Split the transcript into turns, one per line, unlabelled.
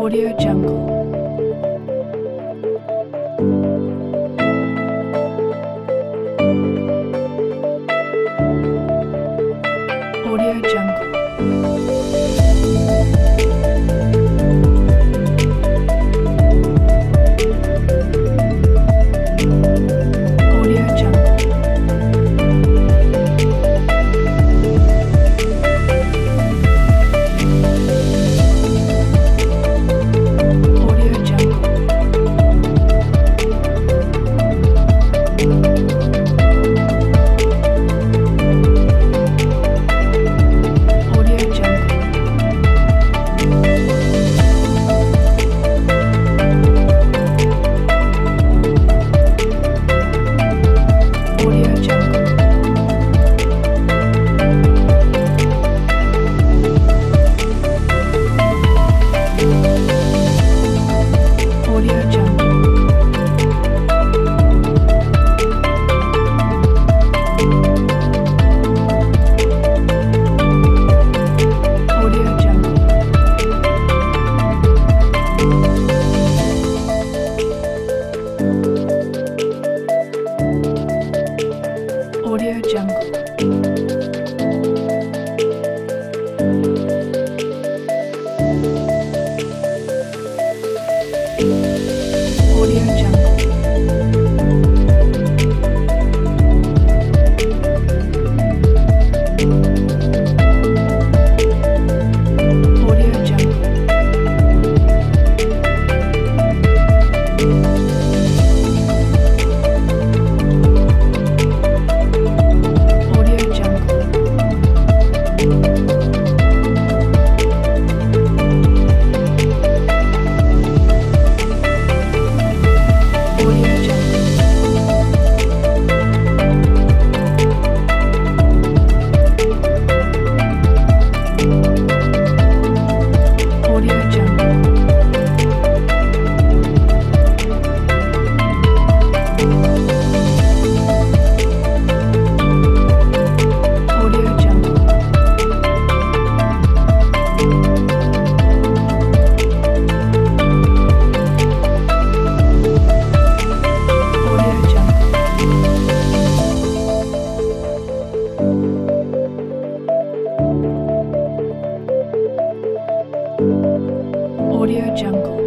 Audio Jungle. Audio Jungle. Audio Jungle. Audio Jungle. Audio Jungle. Audio Jungle. Audio Jungle. Audio Jungle. Audio Jungle. Audio Jungle. Audio Jungle. Audio Jungle. Audio Jungle. Audio Jungle. Audio Jungle. Audio Jungle. Audio Jungle.